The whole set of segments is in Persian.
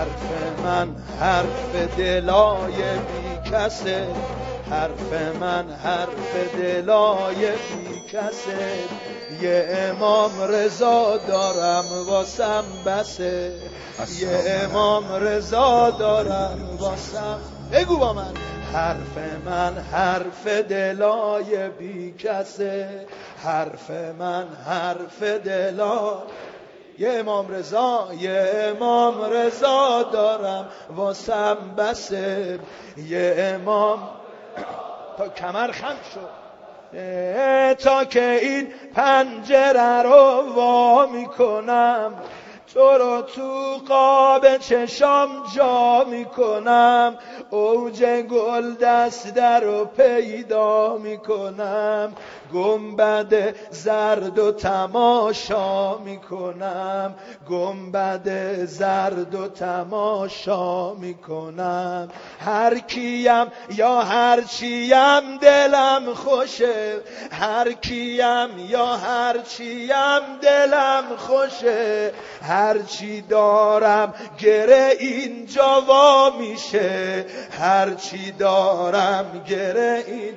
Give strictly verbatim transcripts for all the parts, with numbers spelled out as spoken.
حرف من حرف دلای بی کسه، حرف من حرف دلای بی کسه. یه امام رضا دارم واسم بسه، یه امام رضا دارم واسم. بگو با من. حرف من حرف دلای بی کسه، حرف من حرف دلای. یه امام رضا، یه امام رضا دارم واسم بسه، یه امام. تا کمر خم شد تا که این پنجره رو وا میکنم، تو رو تو قاب چشام جا میکنم، اوج گل دسته رو پیدا میکنم، گنبد زرد و تماشا میکنم، گنبد زرد و تماشا میکنم. هر کیم یا هر چیم دلم خوشه، هر کیم یا هر چیم دلم خوشه، هر چی دارم گره اینجا وا میشه، هر چی دارم گره این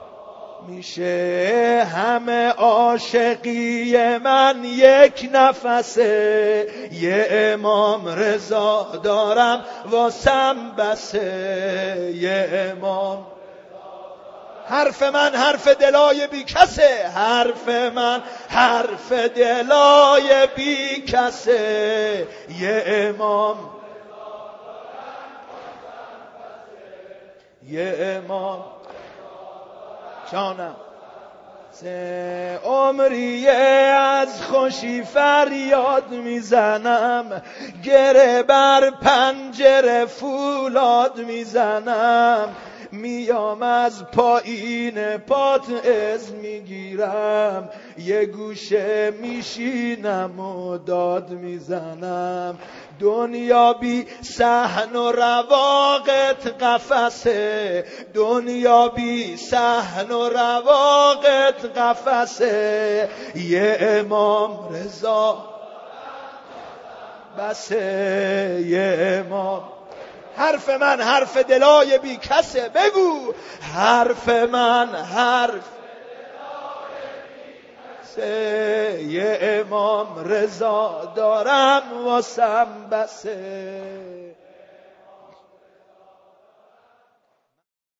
میشه. همه عاشقی من یک نفسه، یه امام رضا دارم واسم بسه، یه امام. حرف من حرف دلای بی کسه، حرف من حرف دلای بی کسه، یه امام. یه امام جانم. سه عمریه از خوشی فریاد میزنم، گره بر پنجره فولاد میزنم، میام از پایین پات از میگیرم، یه گوشه میشینم و داد میزنم. دنیا بی صحن و رواقت قفسه، دنیا بی صحن و رواقت قفسه، یه امام رضا بسه، یه امام. حرف من حرف دلای بی کسه. بگو. حرف من حرف یه امام رضا دارم واسم بسه.